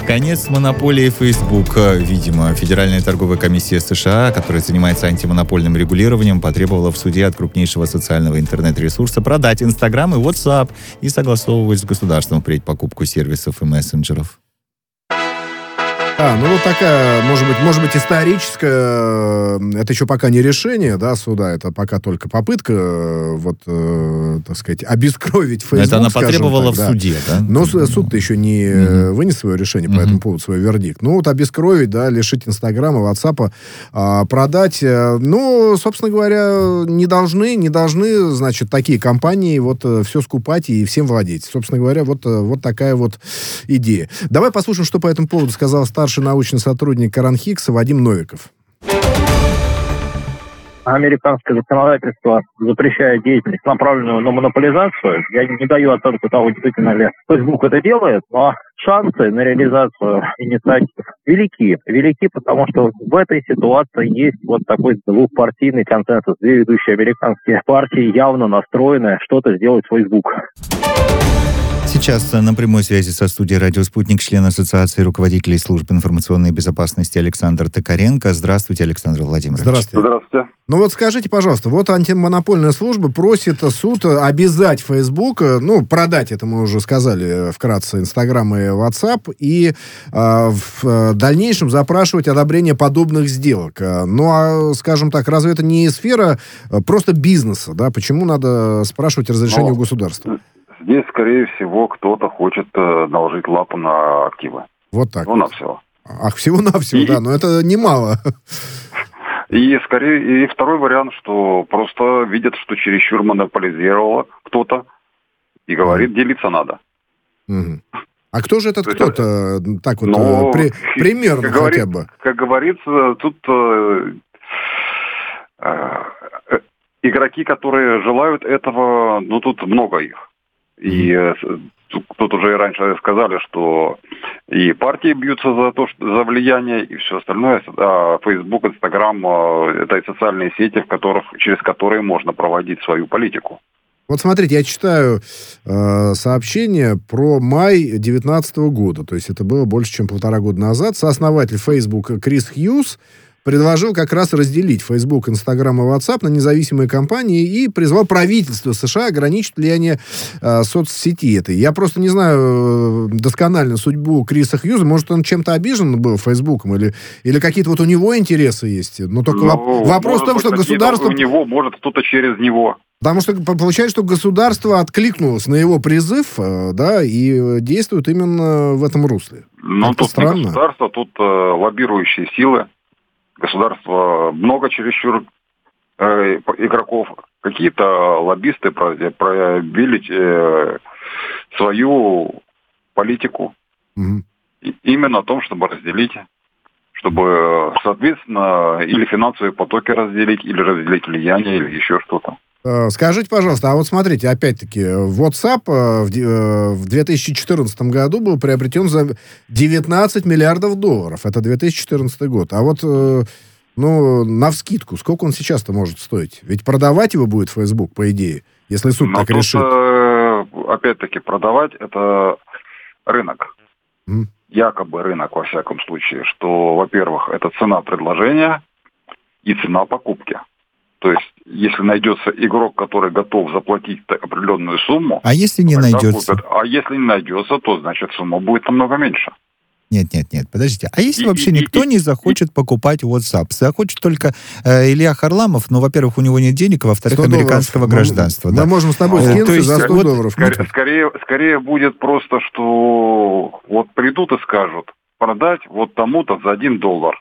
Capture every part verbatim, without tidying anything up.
Конец монополии Facebook. Видимо, Федеральная торговая комиссия США, которая занимается антимонопольным регулированием, потребовала в суде от крупнейшего социального интернет-ресурса продать Instagram и WhatsApp и согласовывать с государством впредь покупку сервисов и мессенджеров. А, ну вот такая, может быть, может быть, историческая, это еще пока не решение, да, суда, это пока только попытка, вот, э, так сказать, обескровить Facebook. Это она потребовала так, в да. суде, да? Но суд-то еще не mm-hmm. вынес свое решение по mm-hmm. этому поводу, свой вердикт. Ну вот обескровить, да, лишить Инстаграма, Ватсапа, а, продать, ну, собственно говоря, не должны, не должны, значит, такие компании вот все скупать и всем владеть. Собственно говоря, вот, вот такая вот идея. Давай послушаем, что по этому поводу сказал старший Старший научный сотрудник РАНХИКСа Вадим Новиков. Американское законодательство запрещает деятельность, направленную на монополизацию. Я не даю оценку того, действительно ли Facebook это делает, но шансы на реализацию инициатив велики. Велики, потому что в этой ситуации есть вот такой двухпартийный консенсус. Две ведущие американские партии явно настроены что-то сделать с Facebook. Сейчас на прямой связи со студией «Радио Спутник» член Ассоциации руководителей служб информационной безопасности Александр Токаренко. Здравствуйте, Александр Владимирович. Здравствуйте. Здравствуйте. Ну вот скажите, пожалуйста, вот антимонопольная служба просит суд обязать Facebook, ну, продать, это мы уже сказали вкратце, Instagram и WhatsApp, и э, в дальнейшем запрашивать одобрение подобных сделок. Ну, а, скажем так, разве это не сфера просто бизнеса, да? Почему надо спрашивать разрешение у государства? Здесь, скорее всего, кто-то хочет э, наложить лапу на активы. Вот так. Всего-навсего. Ах, всего-навсего, и... да, но это немало. И скорее, и второй вариант, что просто видят, что чересчур монополизировало кто-то, и говорит, mm. делиться надо. Mm-hmm. А кто же этот кто-то? Это... Так вот, ну, при... примерно как хотя говорит, бы. Как говорится, тут э, э, игроки, которые желают этого, ну, тут много их. И mm-hmm. тут уже и раньше сказали, что и партии бьются за то, что за влияние, и все остальное. А Facebook, Instagram — это и социальные сети, в которых, через которые можно проводить свою политику. Вот смотрите, я читаю э, сообщение про май две тысячи девятнадцатого года, то есть это было больше, чем полтора года назад. Сооснователь Facebook Крис Хьюз предложил как раз разделить Facebook, Instagram и WhatsApp на независимые компании и призвал правительство США ограничить влияние э, соцсети этой. Я просто не знаю э, досконально судьбу Криса Хьюза. Может, он чем-то обижен был Фейсбуком или, или какие-то вот у него интересы есть. Но только ну, воп- вопрос в том, что государство... У него, может, кто-то через него. Потому что получается, что государство откликнулось на его призыв, э, да, и действует именно в этом русле. Ну, тут странно. Не государство, тут э, лоббирующие силы. Государство много чересчур э, игроков. Какие-то лоббисты проявили э, свою политику. Угу. И, именно о том, чтобы разделить, чтобы, соответственно, или финансовые потоки разделить, или разделить влияние, или еще что-то. Скажите, пожалуйста, а вот смотрите, опять-таки, WhatsApp в две тысячи четырнадцатом году был приобретен за девятнадцать миллиардов долларов. Это две тысячи четырнадцатый год. А вот, ну, навскидку, сколько он сейчас-то может стоить? Ведь продавать его будет Facebook, по идее, если суд Но так тут, решит. Опять-таки, продавать это рынок. Mm. Якобы рынок, во всяком случае, что, во-первых, это цена предложения и цена покупки. То есть, если найдется игрок, который готов заплатить определенную сумму... А если не найдется? Купят. А если не найдется, то, значит, сумма будет намного меньше. Нет, нет, нет, подождите. А если и, вообще и, никто и, не захочет и, покупать WhatsApp? Захочет только э, Илья Харламов, но, во-первых, у него нет денег, а во-вторых, американского долларов. гражданства. Мы, да. мы можем с тобой ну, скинуться есть, за сто вот, долларов. Скорее, скорее, скорее будет просто, что вот придут и скажут, продать вот тому-то за один доллар.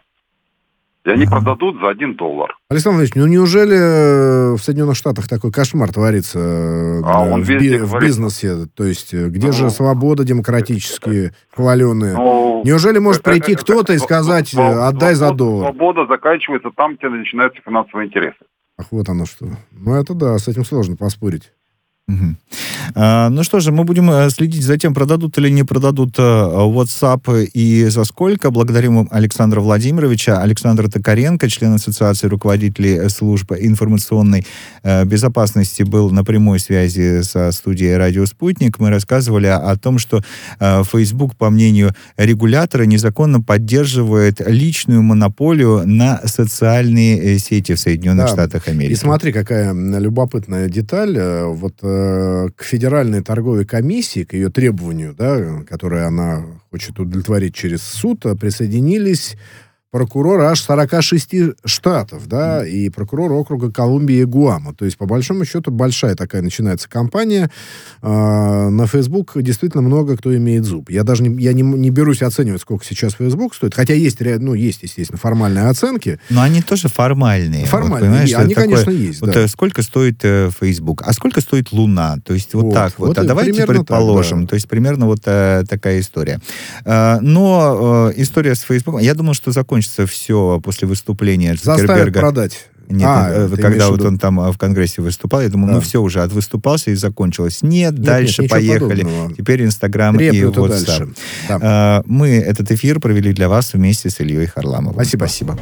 И они ага. продадут за один доллар. Александр Владимирович, ну неужели в Соединенных Штатах такой кошмар творится а в, би- в бизнесе? То есть, где ну, же свобода демократические, хваленые? Ну, неужели может прийти это, кто-то и сказать, свобода, отдай за доллар? Свобода заканчивается там, где начинаются финансовые интересы. Ах, вот оно что. Ну, это да, с этим сложно поспорить. Угу. А, ну что же, мы будем следить за тем, продадут или не продадут WhatsApp и за сколько. Благодарим Александра Владимировича. Александр Токаренко, член Ассоциации руководителей служб информационной э, безопасности, был на прямой связи со студией «Радио Спутник». Мы рассказывали о том, что э, Facebook, по мнению регулятора, незаконно поддерживает личную монополию на социальные сети в Соединенных да. Штатах Америки. И смотри, какая любопытная деталь. Вот к Федеральной торговой комиссии, к ее требованию, да, которое она хочет удовлетворить через суд, присоединились прокуроры аж сорока шести штатов, да, mm. и прокурор округа Колумбия и Гуама. То есть, по большому счету, большая такая начинается кампания. А, на Facebook действительно много кто имеет зуб. Я даже не, я не, не берусь оценивать, сколько сейчас Facebook стоит, хотя есть, ну, есть, естественно, формальные оценки. Но они тоже формальные. Формальные, вот, они, такое, конечно, есть, вот, да. Сколько стоит э, Facebook, а сколько стоит Луна? То есть, вот, вот так вот. вот. А давайте предположим. Так, да. То есть, примерно вот э, такая история. Э, но э, история с Facebook, я думал, что закончится все после выступления Цукерберга. Заставят продать. Нет, а, когда вот он там в Конгрессе выступал, я думаю, да. ну все уже, отвыступался и закончилось. Нет, нет дальше нет, поехали. Подобного. Теперь Инстаграм и WhatsApp. Да. А, мы этот эфир провели для вас вместе с Ильей Харламовым. Спасибо. Спасибо.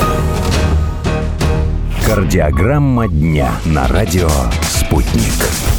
Кардиограмма дня на радио «Спутник».